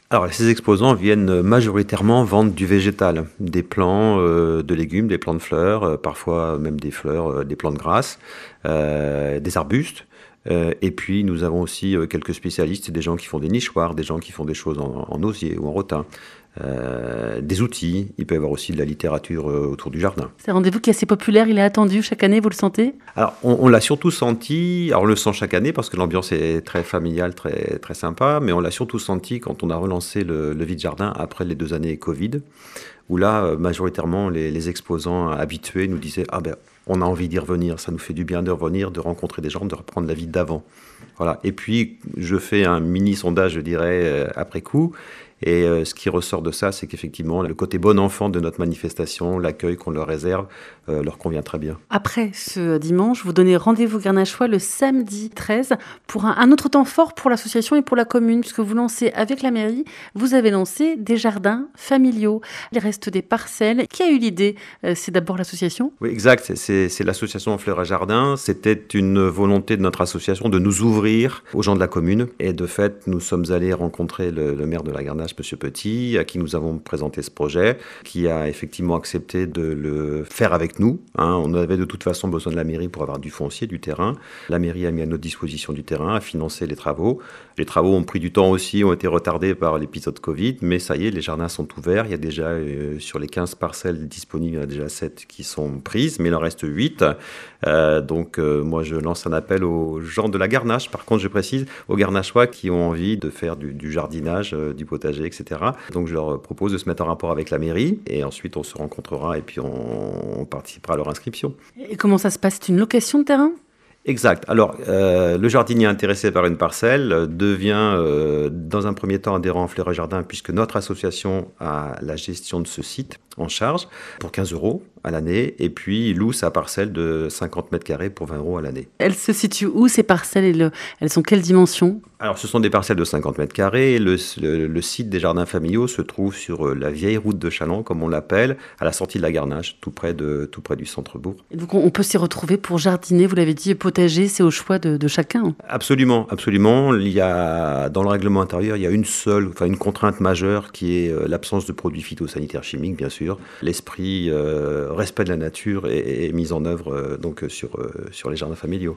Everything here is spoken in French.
Alors, ces exposants viennent majoritairement vendre du végétal, des plants de légumes, des plants de fleurs, parfois même des fleurs, des plantes grasses, des arbustes. Et puis, nous avons aussi quelques spécialistes, des gens qui font des nichoirs, des gens qui font des choses en osier ou en rotin, des outils. Il peut y avoir aussi de la littérature autour du jardin. C'est un rendez-vous qui est assez populaire, il est attendu chaque année, vous le sentez? Alors, on l'a surtout senti, alors on le sent chaque année parce que l'ambiance est très familiale, très, très sympa, mais on l'a surtout senti quand on a relancé le vide-jardin après les 2 années Covid, où là, majoritairement, les exposants habitués nous disaient « Ah ben, on a envie d'y revenir, ça nous fait du bien de revenir, de rencontrer des gens, de reprendre la vie d'avant. » Voilà. Et puis, je fais un mini-sondage, je dirais, après coup. Et ce qui ressort de ça, c'est qu'effectivement, le côté bon enfant de notre manifestation, l'accueil qu'on leur réserve, leur convient très bien. Après ce dimanche, vous donnez rendez-vous Garnachois le samedi 13 pour un autre temps fort pour l'association et pour la commune, puisque vous lancez avec la mairie, vous avez lancé des jardins familiaux. Il reste des parcelles. Qui a eu l'idée? C'est d'abord l'association? Oui, exact. C'est l'association Fleurs et Jardins. C'était une volonté de notre association de nous ouvrir aux gens de la commune. Et de fait, nous sommes allés rencontrer le maire de la Garnache, Monsieur Petit, à qui nous avons présenté ce projet, qui a effectivement accepté de le faire avec nous. On avait de toute façon besoin de la mairie pour avoir du foncier, du terrain. La mairie a mis à notre disposition du terrain, a financé les travaux. Les travaux ont pris du temps aussi, ont été retardés par l'épisode Covid, mais ça y est, les jardins sont ouverts. Il y a déjà, sur les 15 parcelles disponibles, il y en a déjà 7 qui sont prises, mais il en reste 8. Donc, moi, je lance un appel aux gens de la Garnache. Par contre, je précise, aux Garnachois qui ont envie de faire du jardinage, du potager, etc. Donc, je leur propose de se mettre en rapport avec la mairie et ensuite, on se rencontrera et puis on participera à leur inscription. Et comment ça se passe? C'est une location de terrain? Exact. Alors, le jardinier intéressé par une parcelle devient, dans un premier temps, adhérent à Fleurs et Jardins, puisque notre association a la gestion de ce site en charge pour 15 € à l'année, et puis il loue sa parcelle de 50 mètres carrés pour 20 € à l'année. Elles se situent où, ces parcelles, et elles sont quelle dimension? Alors, ce sont des parcelles de 50 mètres carrés. Le site des jardins familiaux se trouve sur la vieille route de Châlons, comme on l'appelle, à la sortie de la Garnache, tout près du centre-bourg. Et donc, on peut s'y retrouver pour jardiner, vous l'avez dit, potager, c'est au choix de chacun. Absolument, absolument. Il y a, dans le règlement intérieur, il y a une contrainte majeure qui est l'absence de produits phytosanitaires chimiques, bien sûr. L'esprit respect de la nature est mis en œuvre donc sur les jardins familiaux.